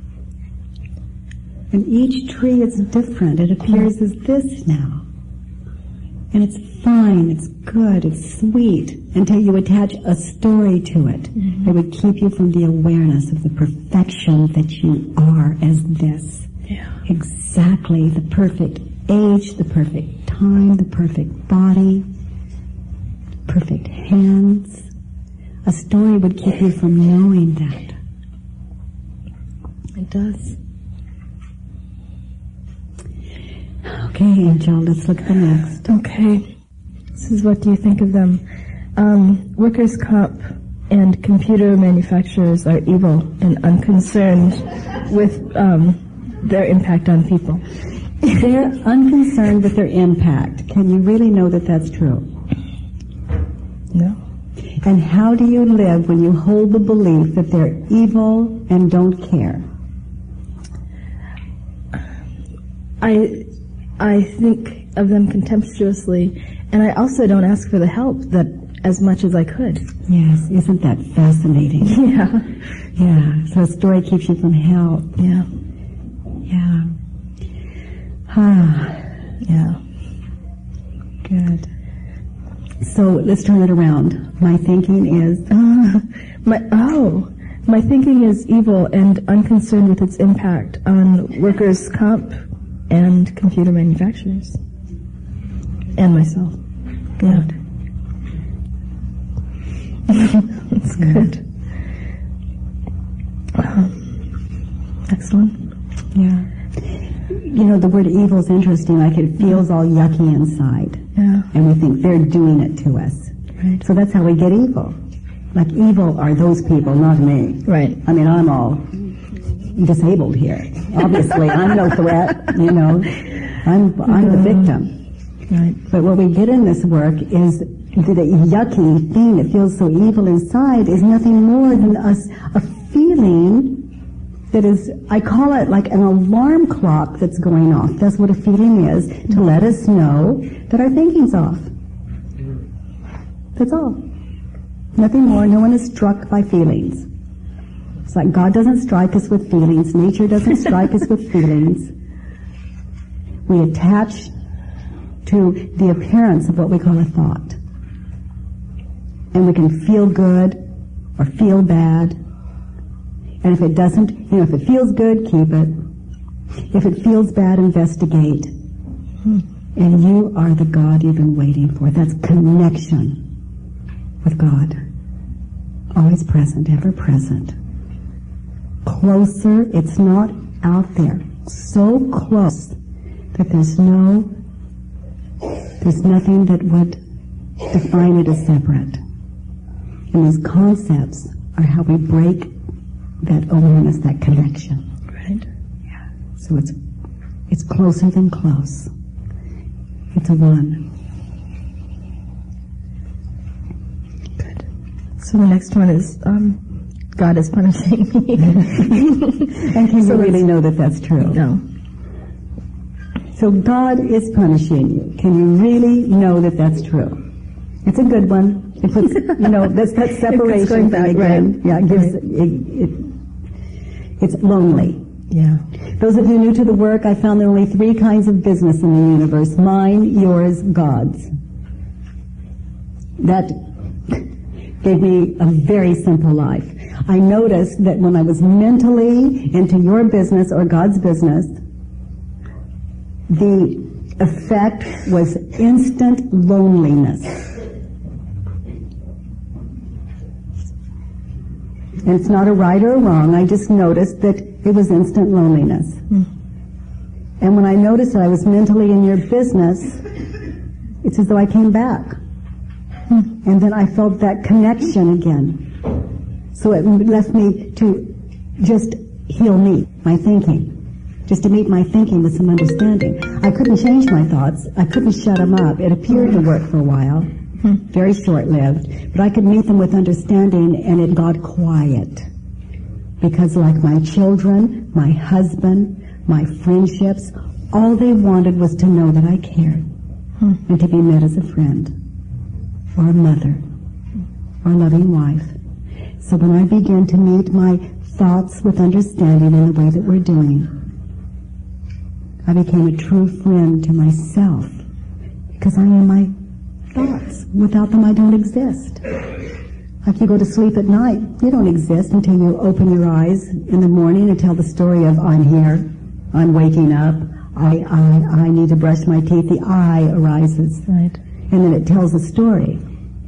And each tree is different. It appears as this now. And it's fine, it's good, it's sweet, until you attach a story to it. It would keep you from the awareness of the perfection that you are as this. Yeah. Exactly the perfect age, the perfect time, the perfect body, perfect hands. A story would keep you from knowing that. It does. Okay, Angel, let's look at the next. Okay. This is what do you think of them? Workers' comp and computer manufacturers are evil and unconcerned with their impact on people. They're unconcerned with their impact. Can you really know that that's true? No. And how do you live when you hold the belief that they're evil and don't care? I think of them contemptuously, and I also don't ask for the help that as much as I could. Yes, isn't that fascinating? Yeah. Yeah, so a story keeps you from help. Yeah. Yeah. Ah, Yeah. good. So let's turn it around. My thinking is... My thinking is evil and unconcerned with its impact on workers' comp and computer manufacturers. And myself. Yeah. That's good. Next one. Yeah. You know, the word evil is interesting. Like it feels all yucky inside. Yeah. And we think they're doing it to us. Right. So that's how we get evil. Like evil are those people, not me. Right. I mean, I'm all disabled here. Obviously, I'm no threat, you know. I'm the victim. Right. But what we get in this work is the yucky thing that feels so evil inside is nothing more than a feeling that is, I call it like an alarm clock that's going off. That's what a feeling is, to let us know that our thinking's off. That's all. Nothing more. No one is struck by feelings. It's like God doesn't strike us with feelings. Nature doesn't strike us with feelings. We attach to the appearance of what we call a thought. And we can feel good or feel bad. And if it doesn't, you know, if it feels good, keep it. If it feels bad, investigate. And you are the God you've been waiting for. That's connection with God. Always present, ever present. Closer, it's not out there. So close that there's nothing that would define it as separate. And these concepts are how we break that awareness, that connection. Right. Yeah. So it's closer than close. It's a one. Good. So the next one is God is punishing me. And can you really know that that's true? No. So God is punishing you. Can you really know that that's true? It's a good one. It puts, you know, that's that separation going back, again. right. Yeah, it gives it's lonely. Yeah. Those of you new to the work, I found there are only 3 kinds of business in the universe: mine, yours, God's. That gave me a very simple life. I noticed that when I was mentally into your business or God's business, the effect was instant loneliness. And it's not a right or a wrong. I just noticed that it was instant loneliness. And when I noticed that I was mentally in your business, it's as though I came back. And then I felt that connection again. So it left me to just heal me, my thinking. Just to meet my thinking with some understanding. I couldn't change my thoughts. I couldn't shut them up. It appeared to work for a while. Very short-lived. But I could meet them with understanding, and it got quiet. Because like my children, my husband, my friendships, all they wanted was to know that I cared. And to be met as a friend, or a mother, or a loving wife. So when I began to meet my thoughts with understanding in the way that we're doing, I became a true friend to myself, because I am my thoughts. Without them, I don't exist. Like you go to sleep at night, you don't exist until you open your eyes in the morning and tell the story of I'm here, I'm waking up, I need to brush my teeth. The I arises. Right. And then it tells a story.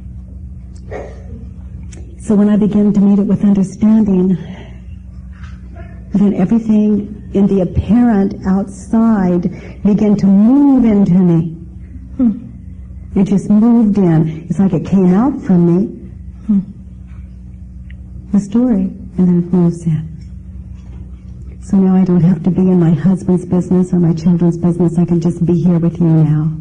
So when I begin to meet it with understanding, then everything in the apparent outside began to move into me. It just moved in. It's like it came out from me. The story, and then it moves in. So now I don't have to be in my husband's business or my children's business. I can just be here with you now.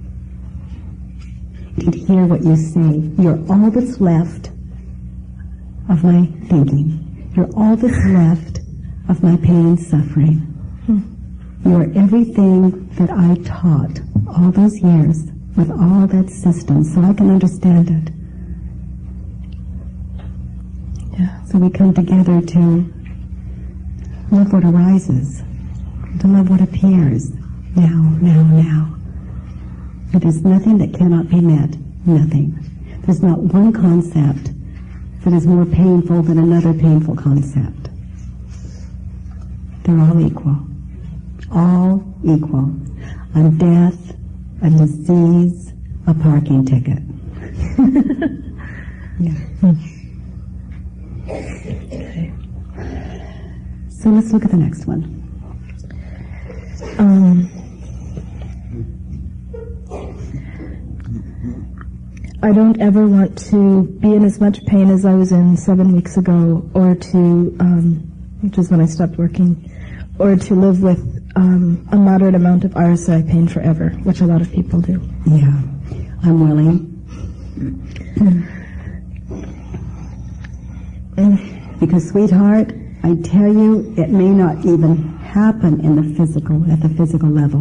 To hear what you say. You're all that's left of my thinking. You're all that's left of my pain and suffering. You are everything that I taught all those years with all that system, so I can understand it. Yeah. So we come together to love what arises, to love what appears, now. There's nothing that cannot be met, nothing. There's not one concept that is more painful than another painful concept. They're all equal. All equal. A death, a disease, a parking ticket. Yeah. Okay. So let's look at the next one. I don't ever want to be in as much pain as I was in 7 weeks ago, or to, which is when I stopped working, or to live with a moderate amount of RSI pain forever, which a lot of people do. Yeah, I'm willing. Because, sweetheart, I tell you, it may not even happen in the physical, at the physical level.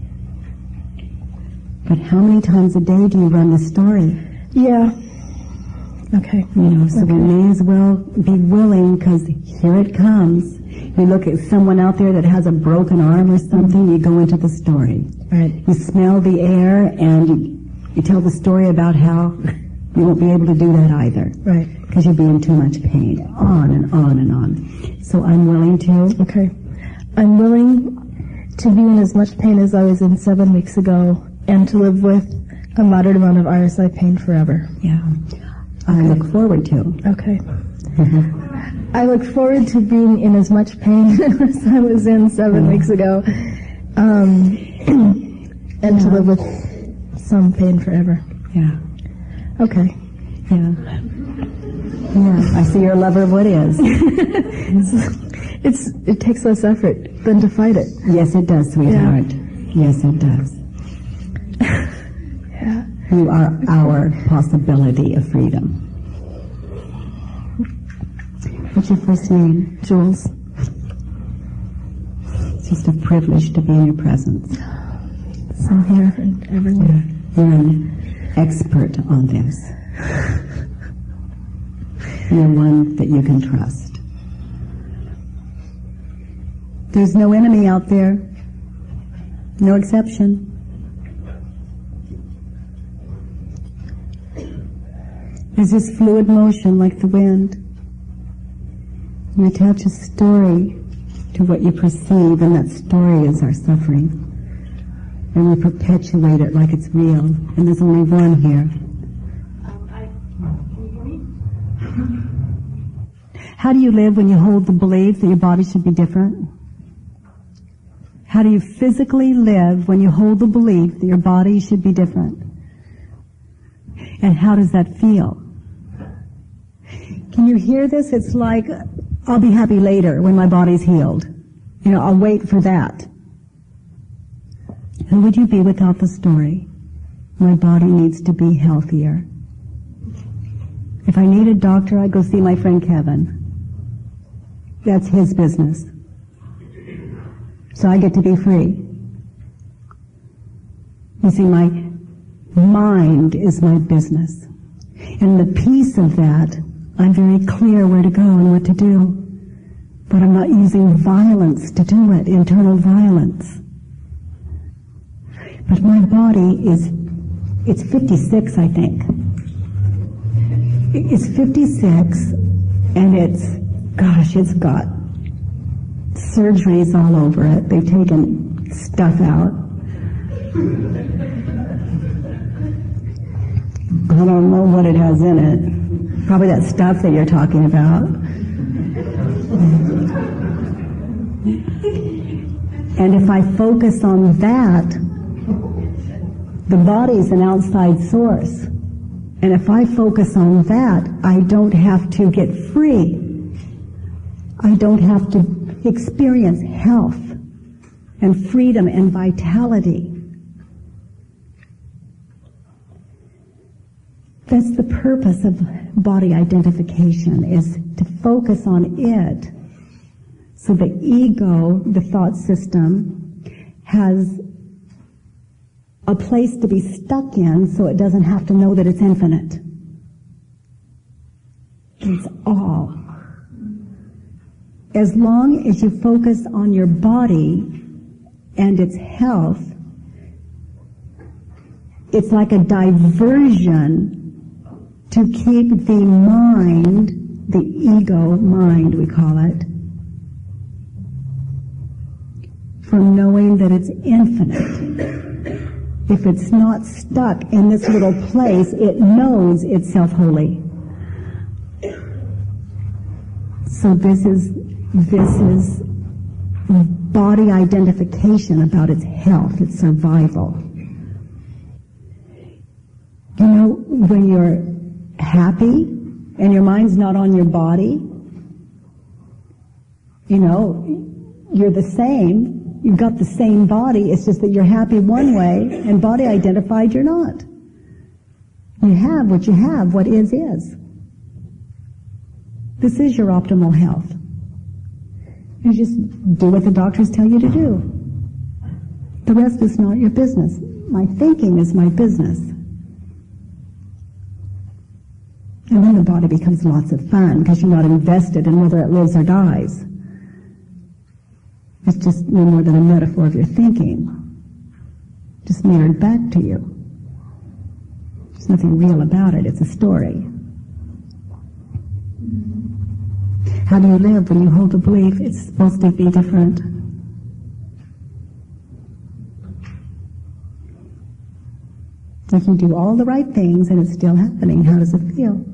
But how many times a day do you run the story? Yeah. Okay. You know, so we may as well be willing, because here it comes. You look at someone out there that has a broken arm or something, you go into the story. Right. You smell the air, and you tell the story about how you won't be able to do that either. Right. Because you'll be in too much pain. On and on and on. So I'm willing to. Okay. I'm willing to be in as much pain as I was in 7 weeks ago, and to live with a moderate amount of RSI pain forever. Yeah. I look forward to. Okay. I look forward to being in as much pain as I was in 7 weeks ago, and to live with some pain forever. Yeah. Okay. Yeah. Yeah. I see you're a lover of what is. It takes less effort than to fight it. Yes, it does, sweetheart. Yeah. Yes, it does. Yeah. You are our possibility of freedom. What's your first name? Jules. It's just a privilege to be in your presence. Same here and everywhere. You're an expert on this. You're one that you can trust. There's no enemy out there. No exception. There's this fluid motion like the wind. You attach a story to what you perceive, and that story is our suffering. And we perpetuate it like it's real. And there's only one here. How do you live when you hold the belief that your body should be different? How do you physically live when you hold the belief that your body should be different? And how does that feel? Can you hear this? It's like, I'll be happy later when my body's healed. You know, I'll wait for that. Who would you be without the story? My body needs to be healthier. If I need a doctor, I go see my friend Kevin. That's his business. So I get to be free. You see, my mind is my business. And the peace of that, I'm very clear where to go and what to do. But I'm not using violence to do it, internal violence. But my body it's 56, I think. It's 56, and it's got surgeries all over it. They've taken stuff out. I don't know what it has in it. Probably that stuff that you're talking about. And if I focus on that, the body's an outside source. And if I focus on that, I don't have to get free. I don't have to experience health and freedom and vitality. That's the purpose of body identification, is to focus on it. So the ego, the thought system, has a place to be stuck in so it doesn't have to know that it's infinite. It's all. As long as you focus on your body and its health, it's like a diversion to keep the mind, the ego mind we call it, from knowing that it's infinite. If it's not stuck in this little place, it knows itself holy. So this is body identification about its health, its survival. You know, when you're happy and your mind's not on your body, you know, you're the same. You've got the same body, it's just that you're happy one way, and body identified you're not. You have what you have, what is. This is your optimal health. You just do what the doctors tell you to do. The rest is not your business. My thinking is my business. And then the body becomes lots of fun, because you're not invested in whether it lives or dies. It's just no more than a metaphor of your thinking, just mirrored back to you. There's nothing real about it. It's a story. How do you live when you hold a belief it's supposed to be different? If you do all the right things and it's still happening, how does it feel?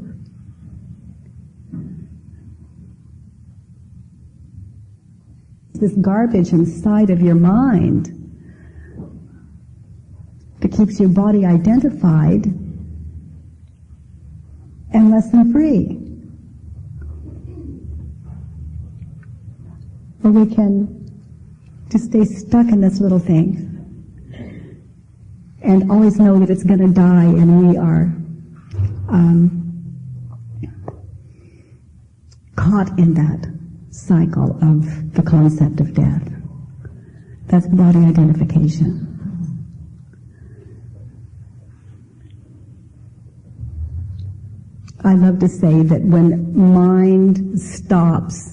This garbage inside of your mind that keeps your body identified and less than free. Or we can just stay stuck in this little thing and always know that it's going to die, and we are caught in that cycle of the concept of death. That's body identification. I love to say that when mind stops,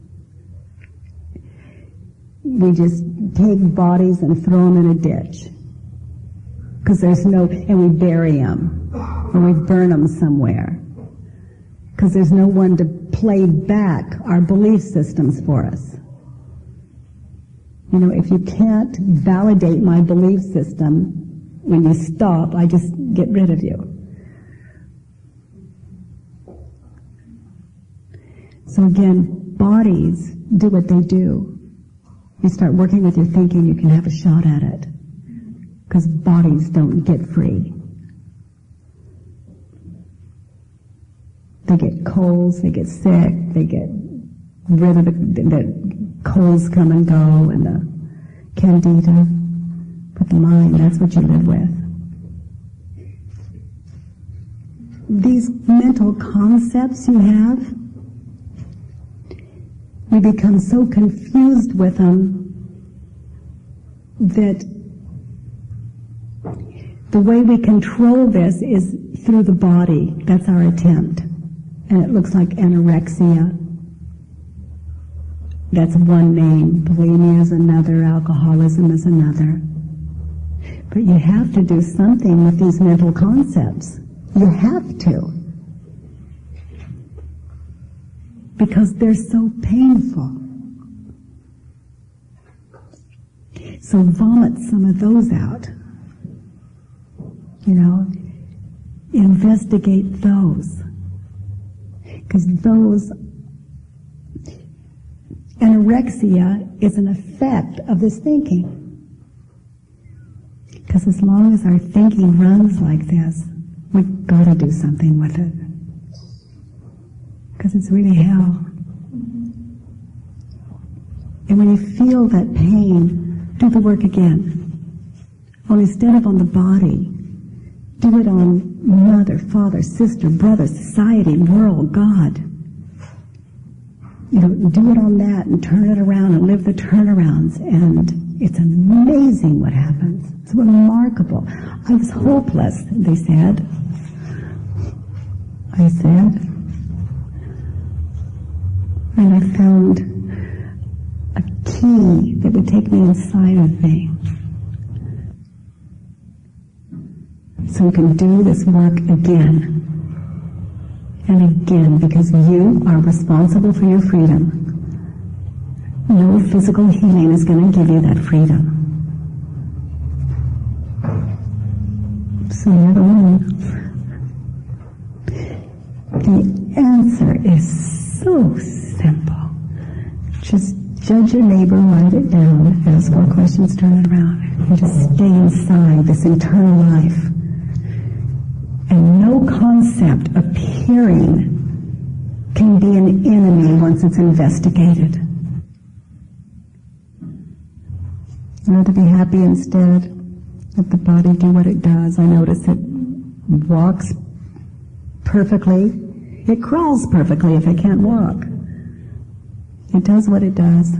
we just take bodies and throw them in a ditch. Because there's no, and we bury them, or we burn them somewhere. Because there's no one to play back our belief systems for us. You know, if you can't validate my belief system, when you stop, I just get rid of you. So again, bodies do what they do. You start working with your thinking, you can have a shot at it. Because bodies don't get free. They get colds, they get sick, they get rid of the colds come and go, and the candida. But the mind, that's what you live with. These mental concepts you have, we become so confused with them that the way we control this is through the body. That's our attempt. And it looks like anorexia. That's one name. Bulimia is another. Alcoholism is another. But you have to do something with these mental concepts. You have to. Because they're so painful. So vomit some of those out. You know, investigate those. Because those, anorexia is an effect of this thinking. Because as long as our thinking runs like this, we've got to do something with it. Because it's really hell. And when you feel that pain, do the work again. Only instead of on the body, do it on mother, father, sister, brother, society, world, God. You know, do it on that and turn it around and live the turnarounds, and it's amazing what happens. It's remarkable. I was hopeless, they said. I said. And I found a key that would take me inside of me. So we can do this work again and again, because you are responsible for your freedom. No physical healing is going to give you that freedom. So you're the one. The answer is so simple. Just judge your neighbor, write it down, ask more questions, turn it around, and just stay inside this internal life. And no concept appearing can be an enemy once it's investigated. You know, to be happy instead, let the body do what it does. I notice it walks perfectly. It crawls perfectly if it can't walk. It does what it does.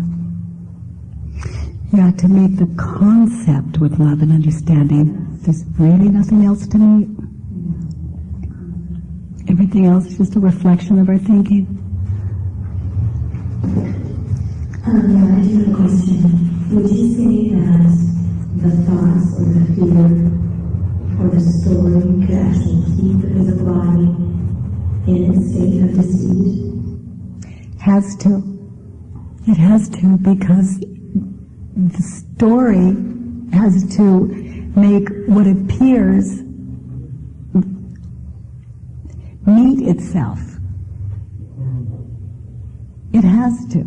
You have to meet the concept with love and understanding. There's really nothing else to meet. Everything else is just a reflection of our thinking. I do have a question. Would you say that the thoughts or the fear or the story could actually keep the physical body in its state of deceit? Has to. It has to, because the story has to make what appears meet itself. It has to.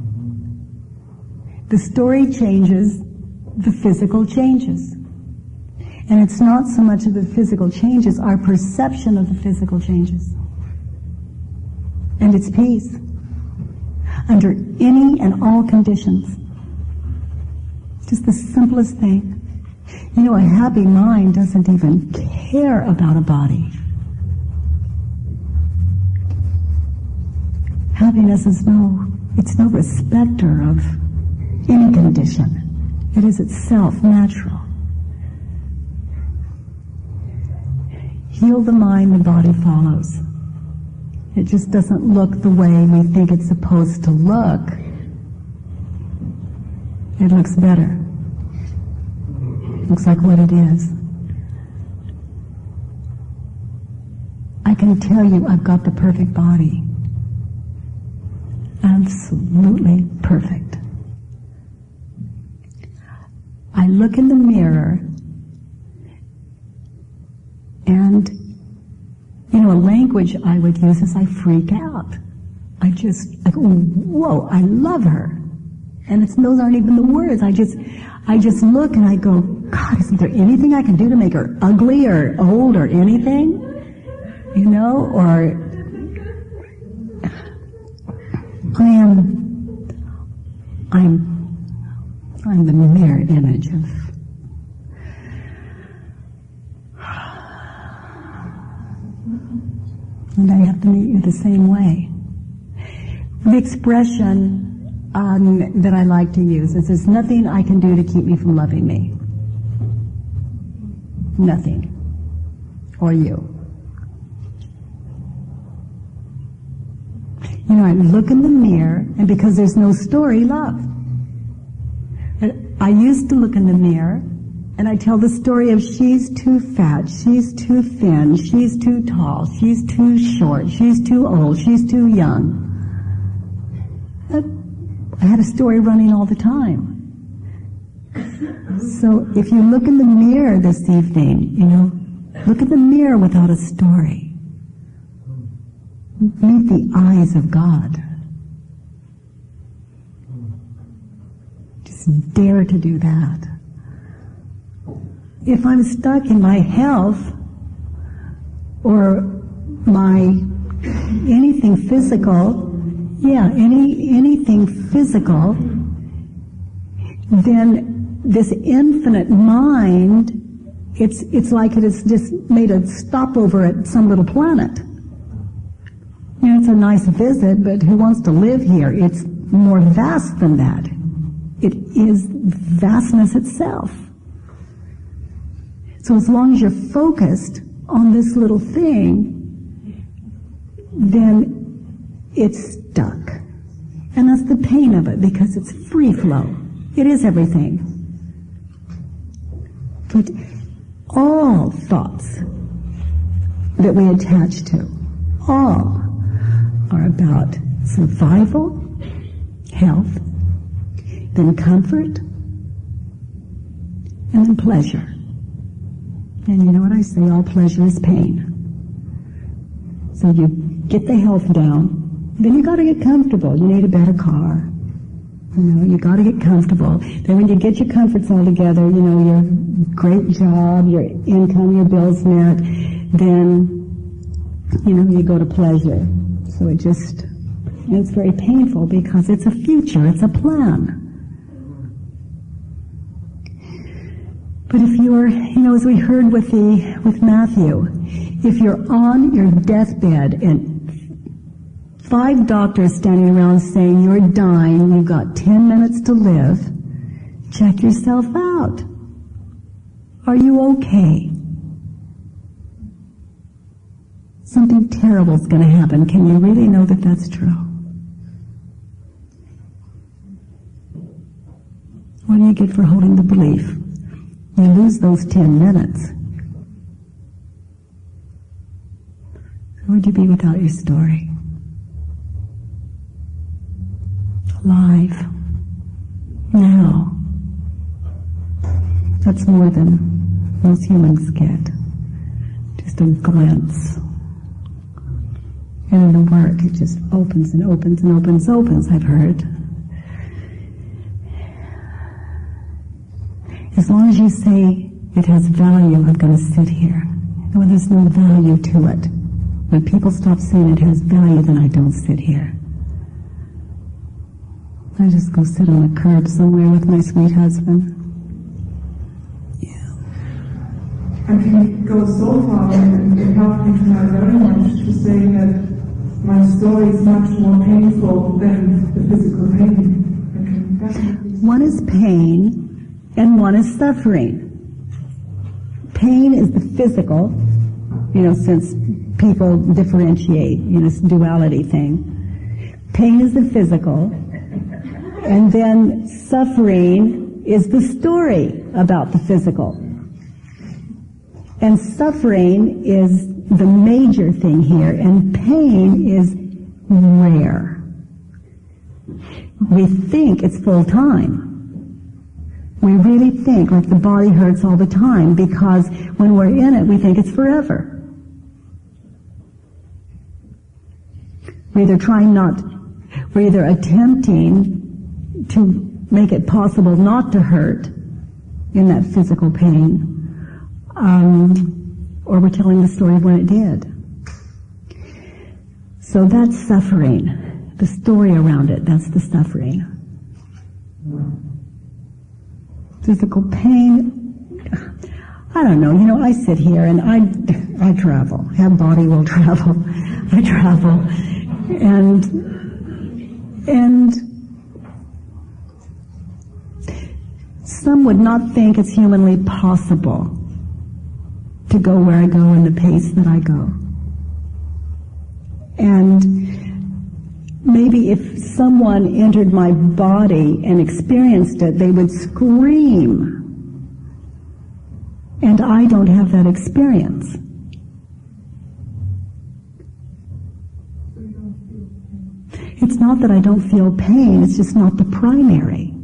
The story changes, the physical changes. And it's not so much of the physical changes, our perception of the physical changes. And it's peace. Under any and all conditions. Just the simplest thing. You know, a happy mind doesn't even care about a body. Happiness is it's no respecter of any condition. It is itself natural. Heal the mind, the body follows. It just doesn't look the way we think it's supposed to look. It looks better. It looks like what it is. I can tell you I've got the perfect body. Absolutely perfect. I look in the mirror and, you know, a language I would use is I freak out. I go, whoa, I love her. And those aren't even the words. I just look and I go, God, isn't there anything I can do to make her ugly or old or anything? You know, or I'm the mirror image of and I have to meet you the same way. The expression that I like to use is there's nothing I can do to keep me from loving me. Nothing. Or you. You know, I look in the mirror, and because there's no story, love. I used to look in the mirror, and I tell the story of she's too fat, she's too thin, she's too tall, she's too short, she's too old, she's too young. I had a story running all the time. So if you look in the mirror this evening, look in the mirror without a story. Meet the eyes of God. Just dare to do that. If I'm stuck in my health or my anything physical, anything physical, then this infinite mind, it's like it has just made a stopover at some little planet. It's a nice visit, but who wants to live here? It's more vast than that. It is vastness itself. So as long as you're focused on this little thing, then it's stuck. And that's the pain of it, because it's free flow. It is everything. But all thoughts that we attach to, all are about survival, health, then comfort, and then pleasure. And you know what I say, all pleasure is pain. So you get the health down, then you got to get comfortable. You need a better car. You got to get comfortable. Then when you get your comforts all together, your great job, your income, your bills met, then, you go to pleasure. So it's very painful because it's a future, it's a plan. But if you're, as we heard with Matthew, if you're on your deathbed and 5 doctors standing around saying you're dying, you've got 10 minutes to live, check yourself out. Are you okay? Something terrible is going to happen. Can you really know that that's true? What do you get for holding the belief? You lose those 10 minutes. Where would you be without your story? Alive. Now. That's more than most humans get. Just a glimpse. And in the work, it just opens and opens and opens, I've heard. As long as you say it has value, I'm going to sit here. And when there's no value to it, when people stop saying it has value, then I don't sit here. I just go sit on a curb somewhere with my sweet husband. I can go so far and it helped me tonight very much to say that my story is much more painful than the physical pain. One is pain and one is suffering. Pain is the physical, since people differentiate, this duality thing. Pain is the physical, and then suffering is the story about the physical. And suffering is the major thing here, and pain is rare. We think it's full time. We really think like the body hurts all the time because when we're in it, we think it's forever. We're either attempting to make it possible not to hurt in that physical pain, or we're telling the story of when it did. So that's suffering. The story around it, that's the suffering. Physical pain, I don't know. I sit here and I travel. Have body will travel. I travel. And some would not think it's humanly possible to go where I go in the pace that I go. And maybe if someone entered my body and experienced it, they would scream. And I don't have that experience. It's not that I don't feel pain, it's just not the primary.